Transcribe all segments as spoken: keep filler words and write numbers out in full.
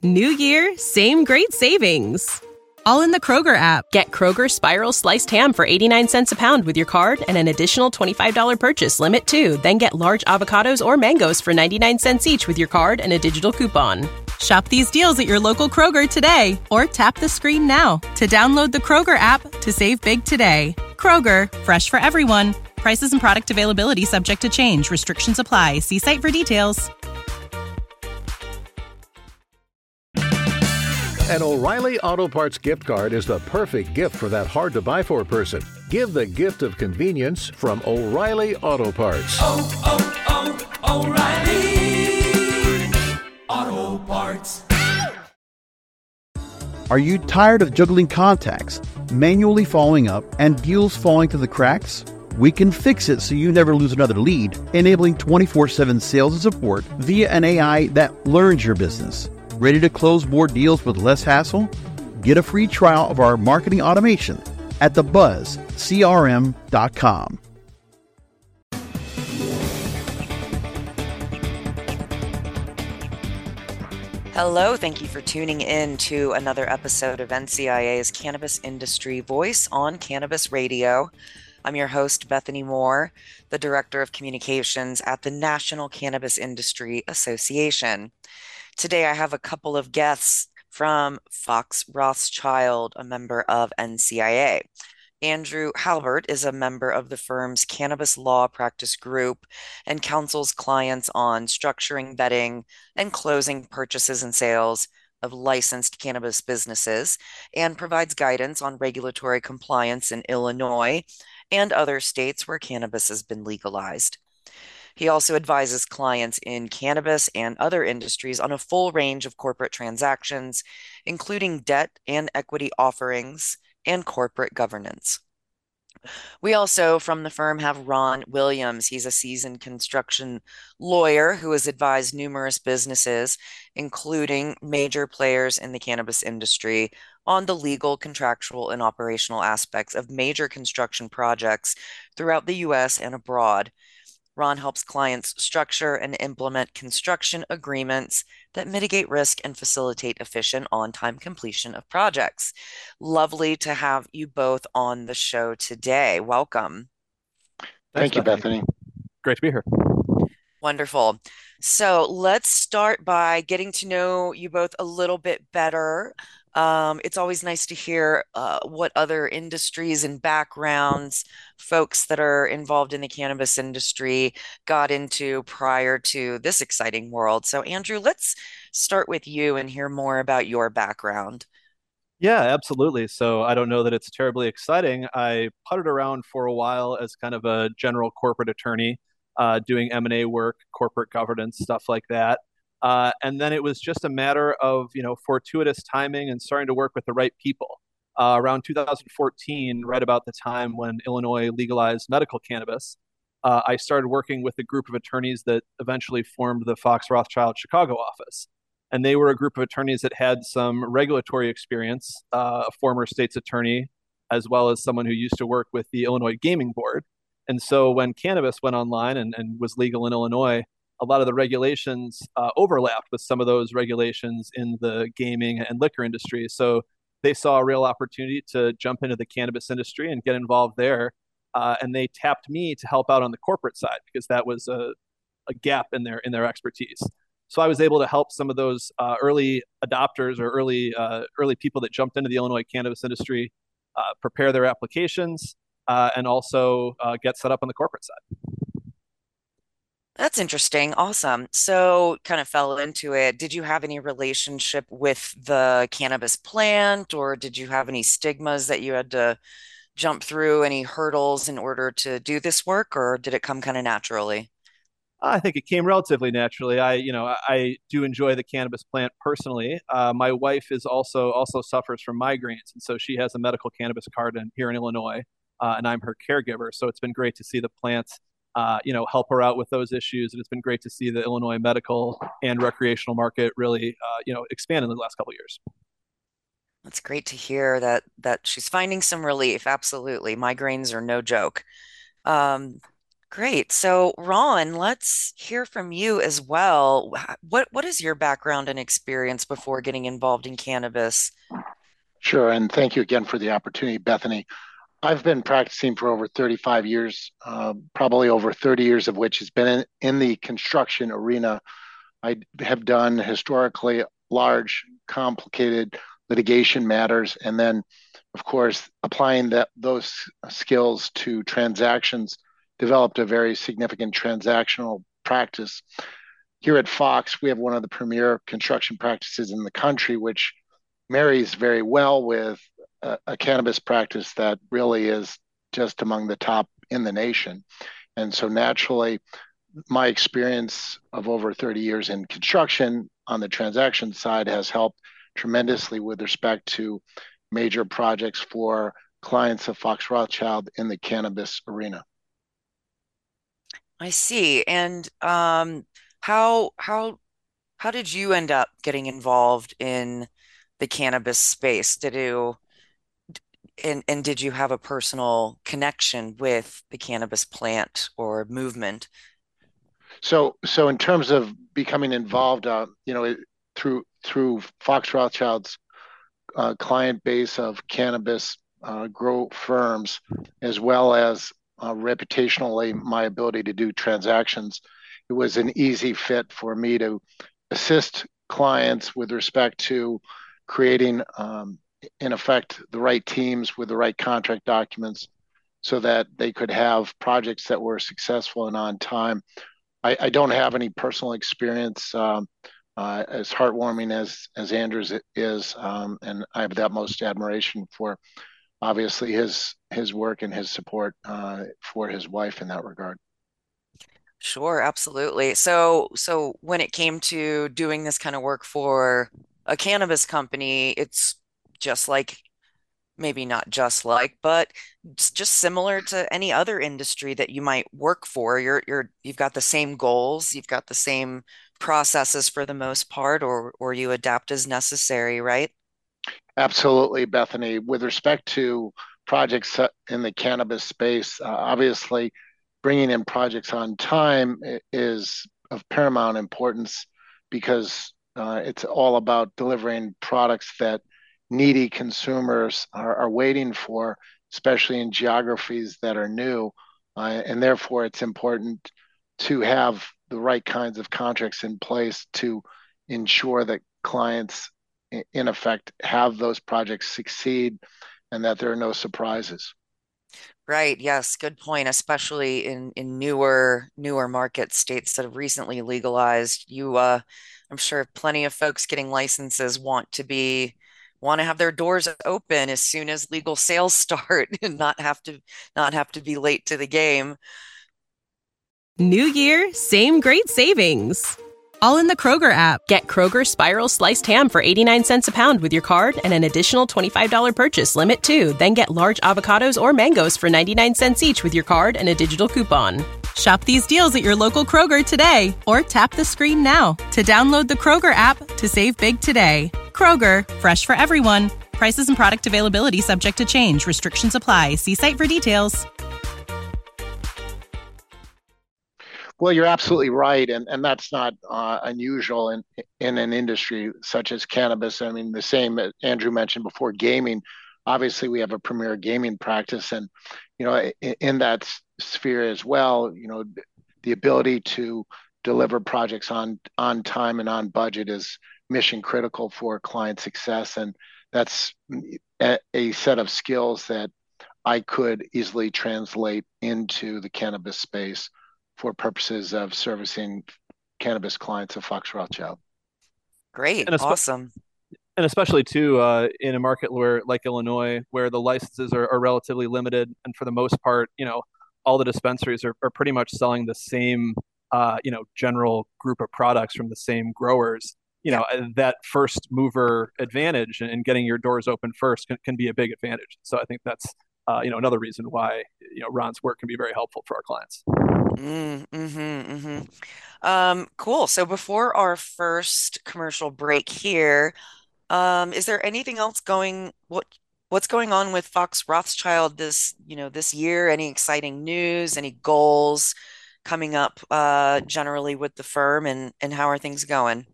New year, same great savings. All in the Kroger app. Get Kroger Spiral Sliced Ham for eighty-nine cents a pound with your card and an additional twenty-five dollars purchase limit too. Then get large avocados or mangoes for ninety-nine cents each with your card and a digital coupon. Shop these deals at your local Kroger today or tap the screen now to download the Kroger app to save big today. Kroger, fresh for everyone. Prices and product availability subject to change. Restrictions apply. See site for details. An O'Reilly Auto Parts gift card is the perfect gift for that hard-to-buy-for person. Give the gift of convenience from O'Reilly Auto Parts. Oh, oh, oh, O'Reilly Auto Parts. Are you tired of juggling contacts, manually following up, and deals falling through the cracks? We can fix it so you never lose another lead, enabling twenty-four seven sales and support via an A I that learns your business. Ready to close more deals with less hassle? Get a free trial of our marketing automation at the buzz c r m dot com. Hello, thank you for tuning in to another episode of N C I A's Cannabis Industry Voice on Cannabis Radio. I'm your host, Bethany Moore, the Director of Communications at the National Cannabis Industry Association. Today, I have a couple of guests from Fox Rothschild, a member of N C I A. Andrew Halbert is a member of the firm's Cannabis Law Practice Group and counsels clients on structuring, vetting, and closing purchases and sales of licensed cannabis businesses, and provides guidance on regulatory compliance in Illinois and other states where cannabis has been legalized. He also advises clients in cannabis and other industries on a full range of corporate transactions, including debt and equity offerings and corporate governance. We also, from the firm, have Ron Williams. He's a seasoned construction lawyer who has advised numerous businesses, including major players in the cannabis industry, on the legal, contractual, and operational aspects of major construction projects throughout the U S and abroad. Ron helps clients structure and implement construction agreements that mitigate risk and facilitate efficient on-time completion of projects. Lovely to have you both on the show today. Welcome. Thank you, Bethany. Great to be here. Wonderful. So let's start by getting to know you both a little bit better. Um, it's always nice to hear uh, what other industries and backgrounds folks that are involved in the cannabis industry got into prior to this exciting world. So, Andrew, let's start with you and hear more about your background. Yeah, absolutely. So I don't know that it's terribly exciting. I puttered around for a while as kind of a general corporate attorney, uh, doing M and A work, corporate governance, stuff like that. Uh, and then it was just a matter of, you know, fortuitous timing and starting to work with the right people. Uh, around two thousand fourteen, right about the time when Illinois legalized medical cannabis, uh, I started working with a group of attorneys that eventually formed the Fox Rothschild Chicago office. And they were a group of attorneys that had some regulatory experience, uh, a former state's attorney, as well as someone who used to work with the Illinois Gaming Board. And so when cannabis went online and, and was legal in Illinois, a lot of the regulations uh, overlapped with some of those regulations in the gaming and liquor industry. So they saw a real opportunity to jump into the cannabis industry and get involved there. Uh, and they tapped me to help out on the corporate side because that was a, a gap in their in their expertise. So I was able to help some of those uh, early adopters or early uh, early people that jumped into the Illinois cannabis industry uh, prepare their applications uh, and also uh, get set up on the corporate side. That's interesting. Awesome. So kind of fell into it. Did you have any relationship with the cannabis plant, or did you have any stigmas that you had to jump through, any hurdles in order to do this work, or did it come kind of naturally? I think it came relatively naturally. I, you know, I do enjoy the cannabis plant personally. Uh, my wife is also also suffers from migraines, and so she has a medical cannabis card in, here in Illinois, uh, and I'm her caregiver. So it's been great to see the plant Uh, you know, help her out with those issues. And it's been great to see the Illinois medical and recreational market really, uh, you know, expand in the last couple of years. That's great to hear that that she's finding some relief. Absolutely. Migraines are no joke. Um, Great. So, Ron, let's hear from you as well. Wh- What what is your background and experience before getting involved in cannabis? Sure, and thank you again for the opportunity, Bethany. I've been practicing for over thirty-five years, uh, probably over thirty years of which has been in, in the construction arena. I have done historically large, complicated litigation matters, and then, of course, applying that those skills to transactions, developed a very significant transactional practice. Here at Fox, we have one of the premier construction practices in the country, which marries very well with a, a cannabis practice that really is just among the top in the nation. And so naturally, my experience of over thirty years in construction on the transaction side has helped tremendously with respect to major projects for clients of Fox Rothschild in the cannabis arena. I see. And um, how how how did you end up getting involved in the cannabis space? Did you and and did you have a personal connection with the cannabis plant or movement? So, so in terms of becoming involved, uh, you know, it, through through Fox Rothschild's uh, client base of cannabis uh, grow firms, as well as uh, reputationally my ability to do transactions, it was an easy fit for me to assist clients with respect to creating, um, in effect, the right teams with the right contract documents so that they could have projects that were successful and on time. I, I don't have any personal experience um, uh, as heartwarming as as Andrews is, um, and I have the utmost admiration for obviously his his work and his support uh, for his wife in that regard. Sure, absolutely. So so when it came to doing this kind of work for a cannabis company, it's just like maybe not just like, but it's just similar to any other industry that you might work for. You're you're you've got the same goals, you've got the same processes for the most part, or or you adapt as necessary, right? Absolutely, Bethany. With respect to projects in the cannabis space, uh, obviously bringing in projects on time is of paramount importance because uh, it's all about delivering products that needy consumers are, are waiting for, especially in geographies that are new. Uh, and therefore, it's important to have the right kinds of contracts in place to ensure that clients, in effect, have those projects succeed and that there are no surprises. Right. Yes. Good point. Especially in in newer newer market states that have recently legalized. You, uh, I'm sure plenty of folks getting licenses want to be want to have their doors open as soon as legal sales start and not have to not have to be late to the game. New year, same great savings. All in the Kroger app. Get Kroger Spiral Sliced Ham for eighty-nine cents a pound with your card and an additional twenty-five dollars purchase limit too. Then get large avocados or mangoes for ninety-nine cents each with your card and a digital coupon. Shop these deals at your local Kroger today or tap the screen now to download the Kroger app to save big today. Kroger, fresh for everyone. Prices and product availability subject to change. Restrictions apply. See site for details. Well, you're absolutely right, and and that's not uh, unusual in in an industry such as cannabis. I mean, the same that Andrew mentioned before, gaming. Obviously, we have a premier gaming practice, and you know, in, in that sphere as well, you know, the ability to deliver projects on on time and on budget is mission critical for client success, and that's a, a set of skills that I could easily translate into the cannabis space for purposes of servicing cannabis clients of Fox Rothschild. Great. And espe- Awesome. and especially too uh, in a market where like Illinois, where the licenses are, are relatively limited, and for the most part, you know, all the dispensaries are, are pretty much selling the same, uh, you know, general group of products from the same growers. You Yeah. know, uh, that first mover advantage and getting your doors open first can, can be a big advantage. So I think that's, uh, you know, another reason why, you know, Ron's work can be very helpful for our clients. Mm, mm-hmm, mm-hmm. Um, cool. So before our first commercial break here, um, is there anything else going what what's going on with Fox Rothschild this, you know, this year? Any exciting news, any goals coming up uh, generally with the firm, and and how are things going?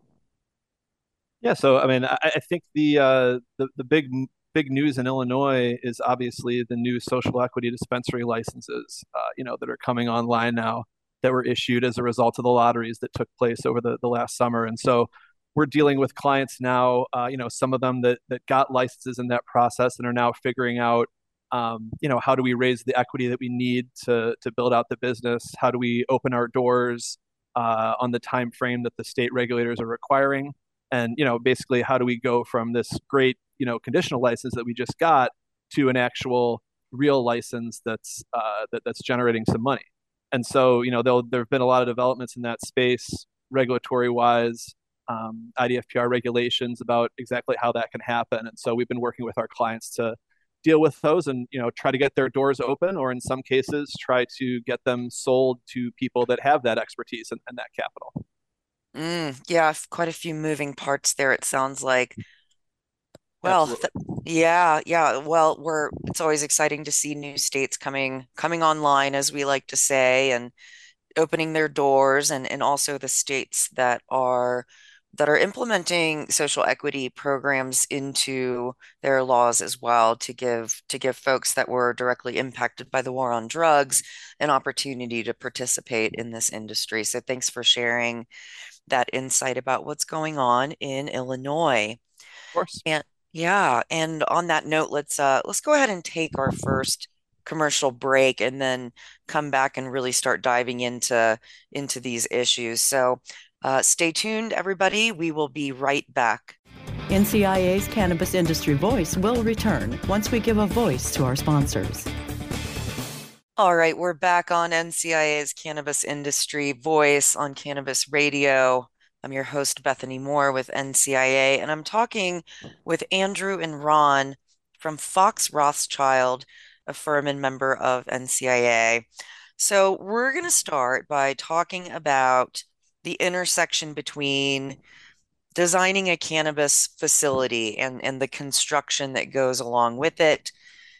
Yeah, so I mean, I, I think the uh, the the big big news in Illinois is obviously the new social equity dispensary licenses, uh, you know, that are coming online now that were issued as a result of the lotteries that took place over the, the last summer. And so we're dealing with clients now, uh, you know, some of them that that got licenses in that process and are now figuring out, um, you know, how do we raise the equity that we need to to build out the business? How do we open our doors uh, on the time frame that the state regulators are requiring? And you know, basically, how do we go from this great, you know, conditional license that we just got to an actual real license that's uh, that, that's generating some money? And so, you know, there have been a lot of developments in that space, regulatory wise, um, I D F P R regulations about exactly how that can happen. And so, we've been working with our clients to deal with those, and you know, try to get their doors open, or in some cases, try to get them sold to people that have that expertise and, and that capital. Mm, yeah, quite a few moving parts there, it sounds like. Well, Absolutely. th yeah, yeah. Well, we're it's always exciting to see new states coming coming online, as we like to say, and opening their doors, and and also the states that are that are implementing social equity programs into their laws as well, to give to give folks that were directly impacted by the war on drugs an opportunity to participate in this industry. So thanks for sharing that insight about what's going on in Illinois. Of course. And yeah, and on that note, let's uh let's go ahead and take our first commercial break, and then come back and really start diving into into these issues. So uh, stay tuned, everybody. We will be right back. N C I A's Cannabis Industry Voice will return once we give a voice to our sponsors. All right, we're back on N C I A's Cannabis Industry Voice on Cannabis Radio. I'm your host, Bethany Moore with N C I A, and I'm talking with Andrew and Ron from Fox Rothschild, a firm and member of N C I A. So we're going to start by talking about the intersection between designing a cannabis facility and, and the construction that goes along with it,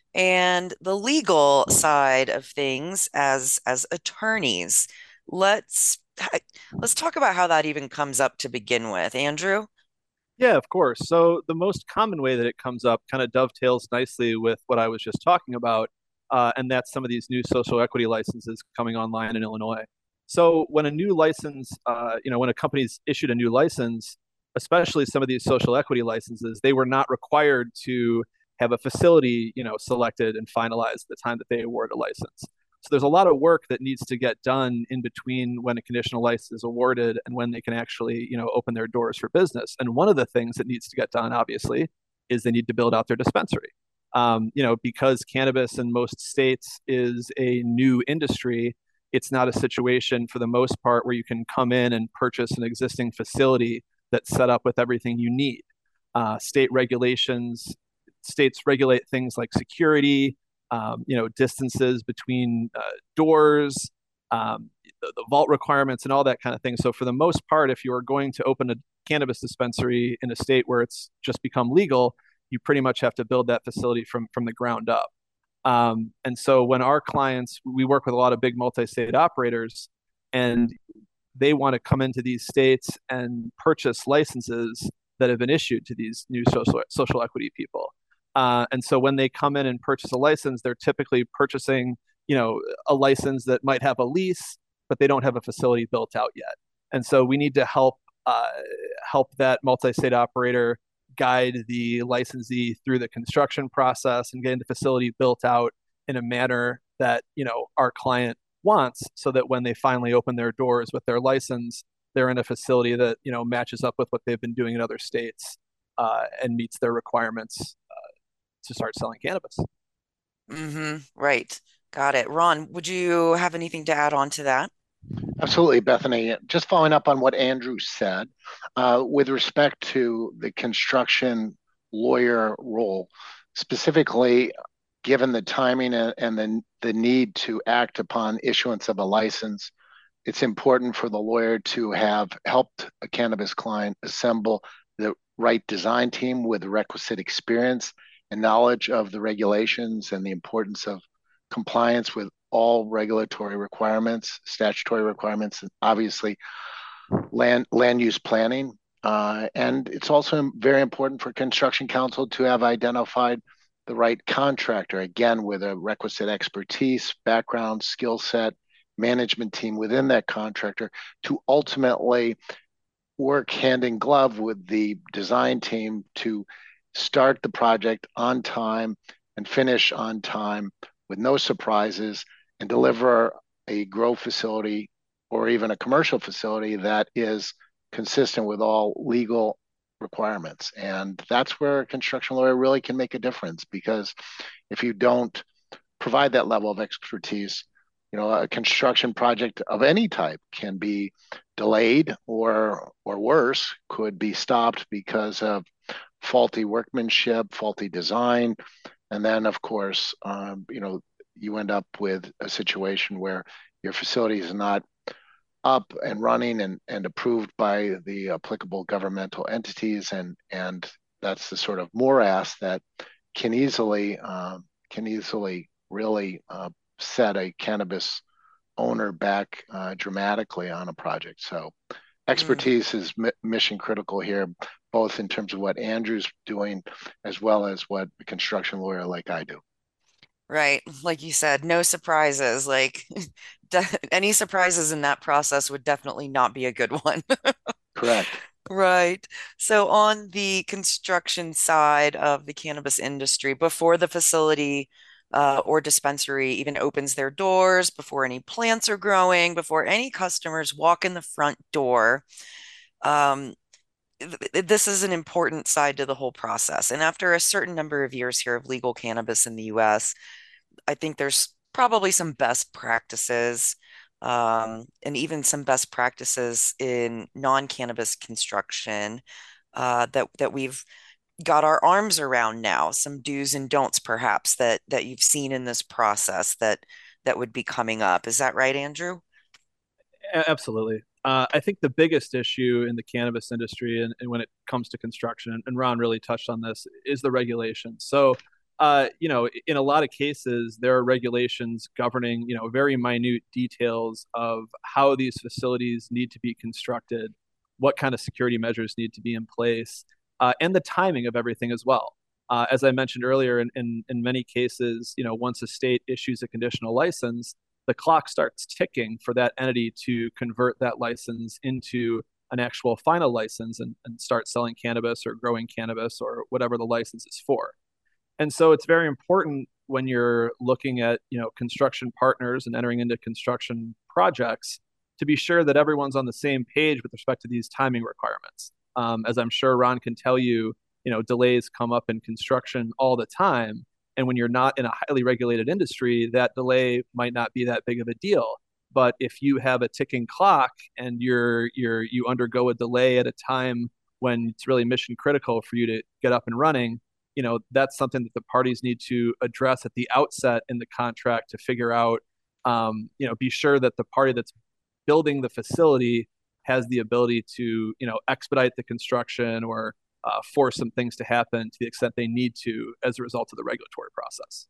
and the legal side of things as as attorneys. Let's let's talk about how that even comes up to begin with, Andrew. Yeah, of course. So the most common way that it comes up kind of dovetails nicely with what I was just talking about, uh, and that's some of these new social equity licenses coming online in Illinois. So when a new license, uh, you know, when a company's issued a new license, especially some of these social equity licenses, they were not required to have a facility, you know, selected and finalized at the time that they award a license. So there's a lot of work that needs to get done in between when a conditional license is awarded and when they can actually, you know, open their doors for business. And one of the things that needs to get done, obviously, is they need to build out their dispensary. Um, you know, because cannabis in most states is a new industry, it's not a situation for the most part where you can come in and purchase an existing facility that's set up with everything you need. Uh, state regulations, states regulate things like security, um, you know, distances between uh, doors, um, the, the vault requirements, and all that kind of thing. So for the most part, if you are going to open a cannabis dispensary in a state where it's just become legal, you pretty much have to build that facility from from the ground up. Um, and so when our clients, we work with a lot of big multi-state operators, and they want to come into these states and purchase licenses that have been issued to these new social social equity people. Uh, and so when they come in and purchase a license, they're typically purchasing, you know, a license that might have a lease, but they don't have a facility built out yet. And so we need to help uh, help that multi-state operator guide the licensee through the construction process and getting the facility built out in a manner that, you know, our client wants, so that when they finally open their doors with their license, they're in a facility that, you know, matches up with what they've been doing in other states uh, and meets their requirements to start selling cannabis. Mm-hmm. Right. Got it. Ron, would you have anything to add on to that? Absolutely, Bethany. Just following up on what Andrew said, uh, with respect to the construction lawyer role, specifically given the timing and, and the, the need to act upon issuance of a license, it's important for the lawyer to have helped a cannabis client assemble the right design team with requisite experience and knowledge of the regulations and the importance of compliance with all regulatory requirements, statutory requirements, and obviously land land use planning. Uh, and it's also very important for Construction Council to have identified the right contractor, again, with a requisite expertise, background, skill set, management team within that contractor to ultimately work hand in glove with the design team to start the project on time and finish on time with no surprises and deliver a grow facility or even a commercial facility that is consistent with all legal requirements. And that's where a construction lawyer really can make a difference, because if you don't provide that level of expertise, you know, a construction project of any type can be delayed or or worse, could be stopped because of faulty workmanship, faulty design. And then, of course, um, you know, you end up with a situation where your facility is not up and running and, and approved by the applicable governmental entities. And, and that's the sort of morass that can easily, um, can easily really uh, set a cannabis owner back uh, dramatically on a project. So expertise mm. is mi- mission critical here, both in terms of what Andrew's doing, as well as what a construction lawyer like I do. Right. Like you said, no surprises. Like de- any surprises in that process would definitely not be a good one. Correct. Right. So on the construction side of the cannabis industry, before the facility uh, or dispensary even opens their doors, before any plants are growing, before any customers walk in the front door, um, th- this is an important side to the whole process. And after a certain number of years here of legal cannabis in the U S, I think there's probably some best practices um, and even some best practices in non-cannabis construction uh, that that we've got our arms around now. Some do's and don'ts, perhaps that that you've seen in this process that that would be coming up. Is that right, Andrew? Absolutely. Uh, I think the biggest issue in the cannabis industry and, and when it comes to construction, and Ron really touched on this, is the regulation. So Uh, you know, in a lot of cases, there are regulations governing, you know, very minute details of how these facilities need to be constructed, what kind of security measures need to be in place, uh, and the timing of everything as well. Uh, as I mentioned earlier, in, in, in many cases, you know, once a state issues a conditional license, the clock starts ticking for that entity to convert that license into an actual final license and, and start selling cannabis or growing cannabis or whatever the license is for. And so it's very important when you're looking at, you know, construction partners and entering into construction projects to be sure that everyone's on the same page with respect to these timing requirements. Um, as I'm sure Ron can tell you, you know, delays come up in construction all the time. And when you're not in a highly regulated industry, that delay might not be that big of a deal. But if you have a ticking clock and you're you're you undergo a delay at a time when it's really mission critical for you to get up and running, you know, that's something that the parties need to address at the outset in the contract to figure out, um, you know, be sure that the party that's building the facility has the ability to, you know, expedite the construction or uh, force some things to happen to the extent they need to as a result of the regulatory process.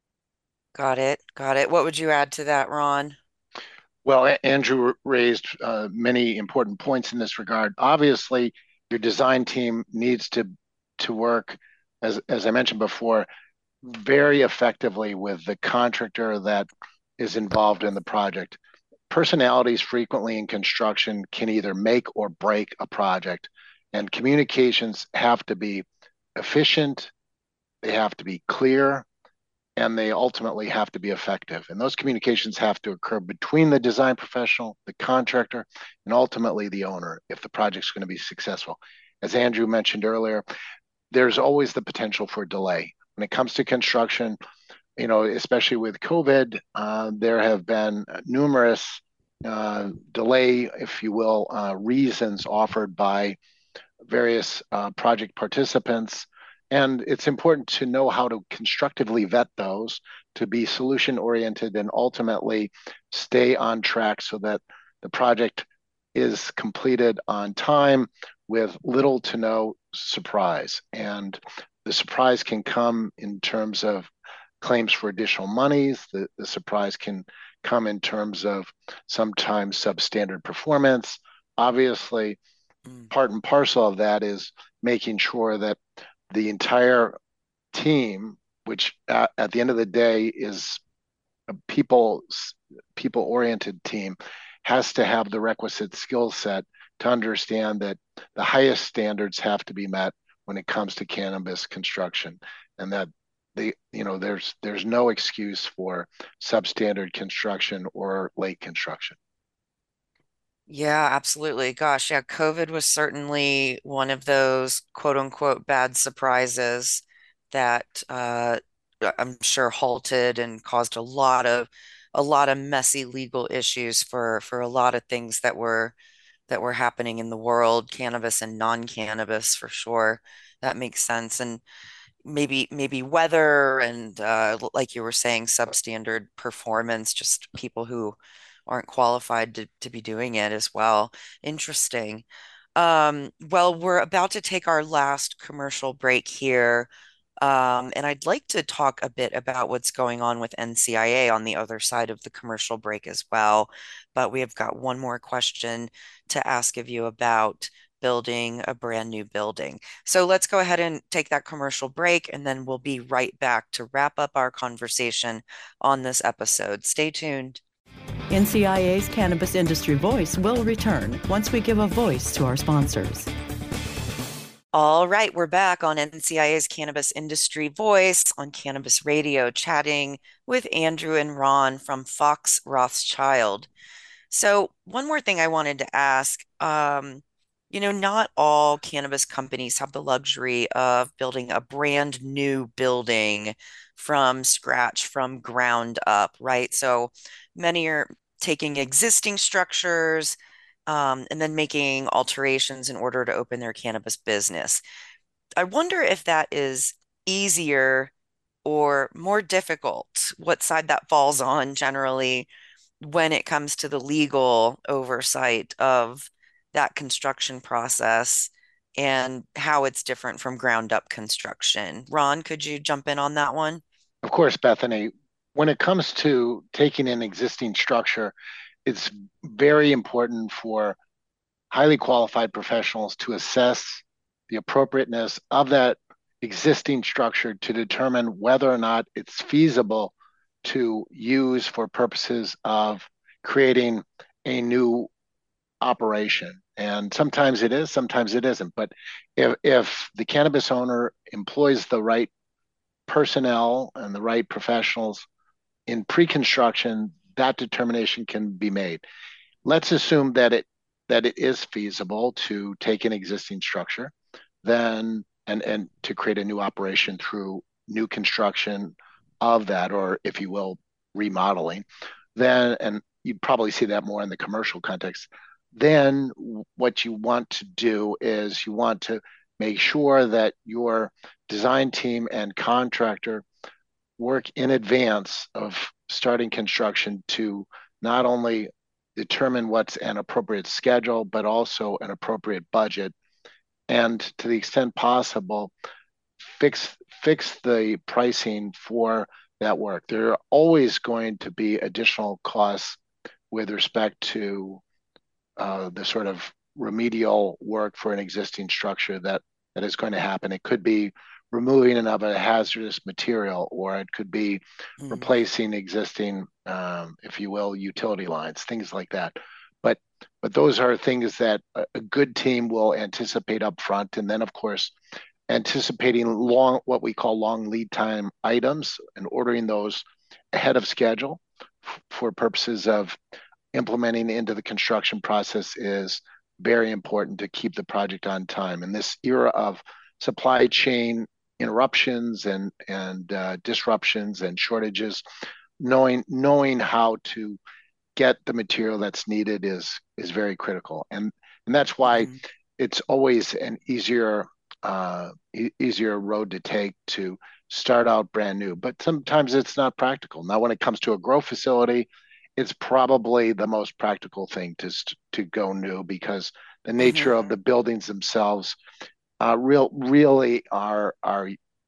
Got it. Got it. What would you add to that, Ron? Well, Andrew raised uh, many important points in this regard. Obviously, your design team needs to to work, As, as I mentioned before, very effectively with the contractor that is involved in the project. Personalities frequently in construction can either make or break a project, and communications have to be efficient, they have to be clear, and they ultimately have to be effective. And those communications have to occur between the design professional, the contractor, and ultimately the owner if the project's going to be successful. As Andrew mentioned earlier, there's always the potential for delay. When it comes to construction, you know, especially with COVID, uh, there have been numerous uh, delay, if you will, uh, reasons offered by various uh, project participants. And it's important to know how to constructively vet those, to be solution-oriented and ultimately stay on track so that the project is completed on time with little to no surprise. And the surprise can come in terms of claims for additional monies. The, the surprise can come in terms of sometimes substandard performance. Obviously, mm. part and parcel of that is making sure that the entire team, which at, at the end of the day is a people people oriented team, has to have the requisite skill set to understand that the highest standards have to be met when it comes to cannabis construction, and that they, you know, there's there's no excuse for substandard construction or late construction. Yeah, absolutely. Gosh, yeah, COVID was certainly one of those quote unquote bad surprises that uh, I'm sure halted and caused a lot of a lot of messy legal issues for for a lot of things that were that were happening in the world, cannabis and non-cannabis for sure. That makes sense. And maybe maybe weather and uh, like you were saying, substandard performance, just people who aren't qualified to, to be doing it as well. Interesting. Um, well, we're about to take our last commercial break here. Um, and I'd like to talk a bit about what's going on with N C I A on the other side of the commercial break as well. But we have got one more question to ask of you about building a brand new building. So let's go ahead and take that commercial break, and then we'll be right back to wrap up our conversation on this episode. Stay tuned. N C I A's Cannabis Industry Voice will return once we give a voice to our sponsors. All right, we're back on N C I A's Cannabis Industry Voice on Cannabis Radio, chatting with Andrew and Ron from Fox Rothschild. So one more thing I wanted to ask, um, you know, not all cannabis companies have the luxury of building a brand new building from scratch, from ground up, right? So many are taking existing structures, Um, and then making alterations in order to open their cannabis business. I wonder if that is easier or more difficult, what side that falls on generally when it comes to the legal oversight of that construction process and how it's different from ground up construction. Ron, could you jump in on that one? Of course, Bethany. When it comes to taking an existing structure, it's very important for highly qualified professionals to assess the appropriateness of that existing structure to determine whether or not it's feasible to use for purposes of creating a new operation. And sometimes it is, sometimes it isn't. But if, if the cannabis owner employs the right personnel and the right professionals in pre-construction, that determination can be made. Let's assume that it that it is feasible to take an existing structure, then and and to create a new operation through new construction of that, or if you will, remodeling. Then, and you'd probably see that more in the commercial context. Then what you want to do is you want to make sure that your design team and contractor work in advance of starting construction to not only determine what's an appropriate schedule, but also an appropriate budget. And to the extent possible, fix fix the pricing for that work. There are always going to be additional costs with respect to uh, the sort of remedial work for an existing structure that, that is going to happen. It could be removing and of a hazardous material, or it could be mm. replacing existing, um, if you will, utility lines, things like that. But but those are things that a, a good team will anticipate up front, and then of course, anticipating long, what we call long lead time items, and ordering those ahead of schedule f- for purposes of implementing into the construction process is very important to keep the project on time. In this era of supply chain interruptions and and uh, disruptions and shortages, knowing knowing how to get the material that's needed is is very critical, and and that's why mm-hmm. it's always an easier uh, e- easier road to take to start out brand new. But sometimes it's not practical. Now, when it comes to a grow facility, it's probably the most practical thing to to go new, because the nature mm-hmm. of the buildings themselves Uh, real, really are are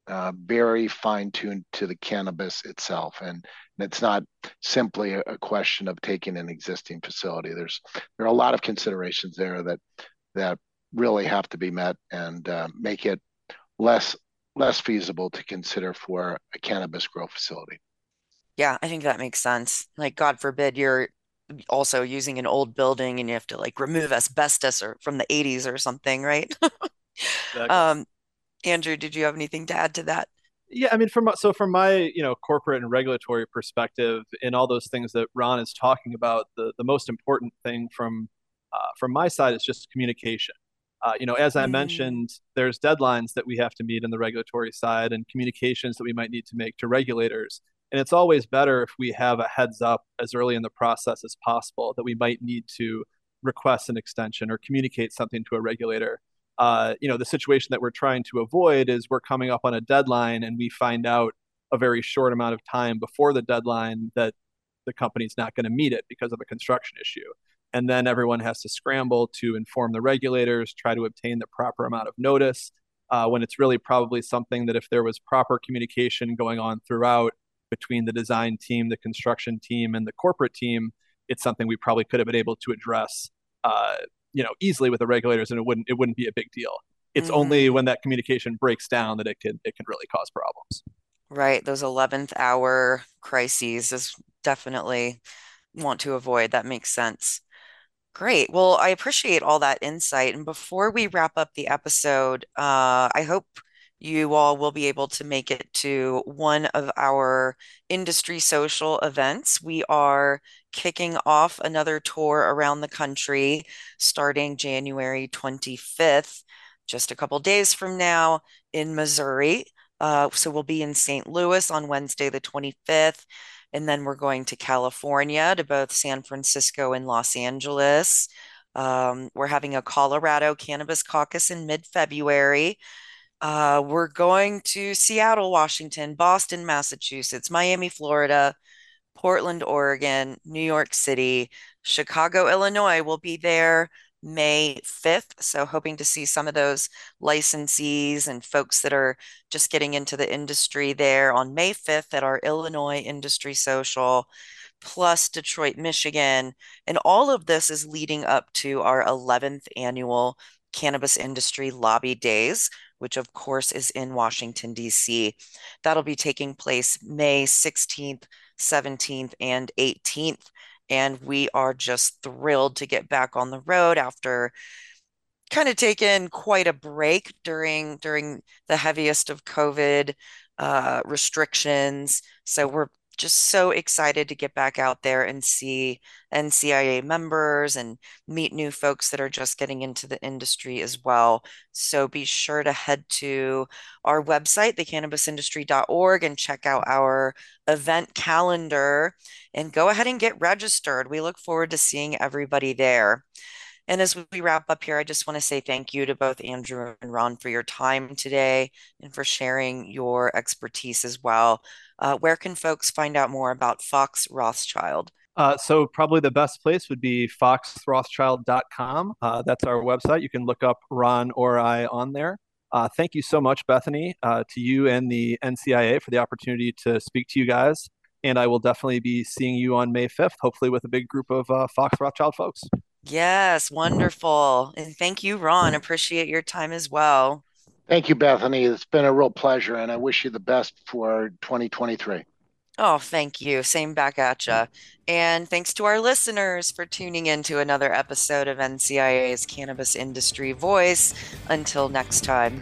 uh, very fine-tuned to the cannabis itself. And it's not simply a, a question of taking an existing facility. There's there are a lot of considerations there that that really have to be met and uh, make it less less feasible to consider for a cannabis grow facility. Yeah, I think that makes sense. Like, God forbid you're also using an old building and you have to like remove asbestos or from the eighties or something, right? Exactly. Um, Andrew, did you have anything to add to that? Yeah, I mean, from so from my you know corporate and regulatory perspective, in all those things that Ron is talking about, the the most important thing from uh, from my side is just communication. Uh, you know, as I Mm, mentioned, there's deadlines that we have to meet on the regulatory side and communications that we might need to make to regulators. And it's always better if we have a heads up as early in the process as possible that we might need to request an extension or communicate something to a regulator. Uh, you know, the situation that we're trying to avoid is we're coming up on a deadline and we find out a very short amount of time before the deadline that the company's not going to meet it because of a construction issue. And then everyone has to scramble to inform the regulators, try to obtain the proper amount of notice, uh, when it's really probably something that if there was proper communication going on throughout between the design team, the construction team, and the corporate team, it's something we probably could have been able to address, uh, you know, easily with the regulators, and it wouldn't it wouldn't be a big deal. It's only mm, when that communication breaks down that it can it can really cause problems. right. Those eleventh hour crises is definitely want to avoid. That makes sense. Great. Well, I appreciate all that insight. And before we wrap up the episode, uh, I hope you all will be able to make it to one of our industry social events. We are kicking off another tour around the country starting January twenty-fifth, just a couple days from now in Missouri. Uh, so we'll be in Saint Louis on Wednesday, the twenty-fifth. And then we're going to California to both San Francisco and Los Angeles. Um, we're having a Colorado Cannabis Caucus in mid-February. Uh, we're going to Seattle, Washington, Boston, Massachusetts, Miami, Florida, Portland, Oregon, New York City, Chicago, Illinois will be there May fifth. So hoping to see some of those licensees and folks that are just getting into the industry there on May fifth at our Illinois Industry Social, plus Detroit, Michigan. And all of this is leading up to our eleventh annual Cannabis Industry Lobby Days, which of course is in Washington, D C. That'll be taking place May sixteenth, seventeenth, and eighteenth. And we are just thrilled to get back on the road after kind of taking quite a break during during the heaviest of COVID uh, restrictions. So we're just so excited to get back out there and see N C I A members and meet new folks that are just getting into the industry as well. So be sure to head to our website, the cannabis industry dot org, and check out our event calendar and go ahead and get registered. We look forward to seeing everybody there. And as we wrap up here, I just want to say thank you to both Andrew and Ron for your time today and for sharing your expertise as well. Uh, where can folks find out more about Fox Rothschild? Uh, so probably the best place would be fox rothschild dot com. Uh, that's our website. You can look up Ron or I on there. Uh, thank you so much, Bethany, uh, to you and the N C I A for the opportunity to speak to you guys. And I will definitely be seeing you on May fifth, hopefully with a big group of uh, Fox Rothschild folks. Yes, wonderful. And thank you, Ron. Appreciate your time as well. Thank you, Bethany. It's been a real pleasure, and I wish you the best for twenty twenty-three. Oh, thank you. Same back at ya. And thanks to our listeners for tuning in to another episode of N C I A's Cannabis Industry Voice. Until next time.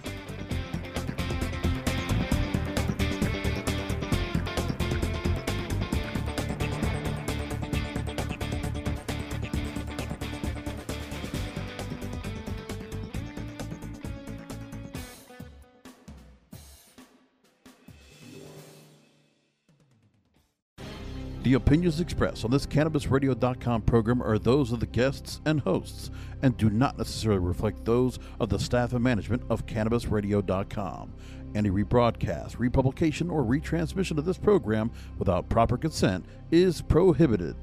The opinions expressed on this Cannabis Radio dot com program are those of the guests and hosts and do not necessarily reflect those of the staff and management of Cannabis Radio dot com. Any rebroadcast, republication, or retransmission of this program without proper consent is prohibited.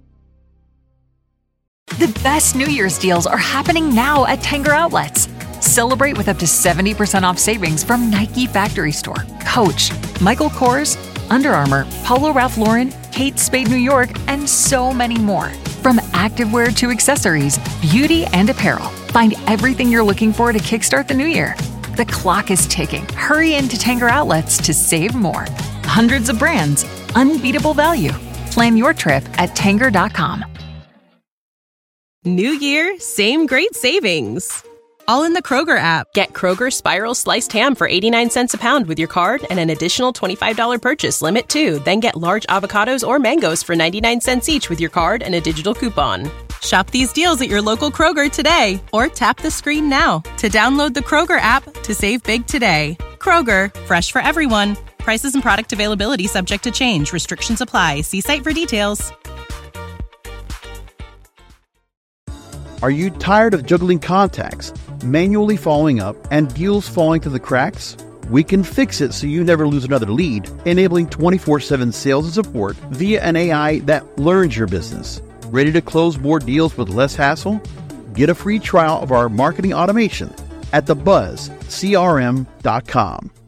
The best New Year's deals are happening now at Tanger Outlets. Celebrate with up to seventy percent off savings from Nike Factory Store, Coach, Michael Kors, Under Armour, Polo Ralph Lauren, Kate Spade New York, and so many more. From activewear to accessories, beauty and apparel, find everything you're looking for to kickstart the new year. The clock is ticking. Hurry into Tanger outlets to save more. Hundreds of brands, unbeatable value. Plan your trip at Tanger dot com. New year, same great savings. All in the Kroger app. Get Kroger Spiral Sliced Ham for eighty-nine cents a pound with your card and an additional twenty-five dollars purchase limit too. Then get large avocados or mangoes for ninety-nine cents each with your card and a digital coupon. Shop these deals at your local Kroger today or tap the screen now to download the Kroger app to save big today. Kroger, fresh for everyone. Prices and product availability subject to change. Restrictions apply. See site for details. Are you tired of juggling contacts, manually following up, and deals falling through the cracks? We can fix it so you never lose another lead, enabling twenty-four seven sales and support via an A I that learns your business. Ready to close more deals with less hassle? Get a free trial of our marketing automation at the buzz c r m dot com.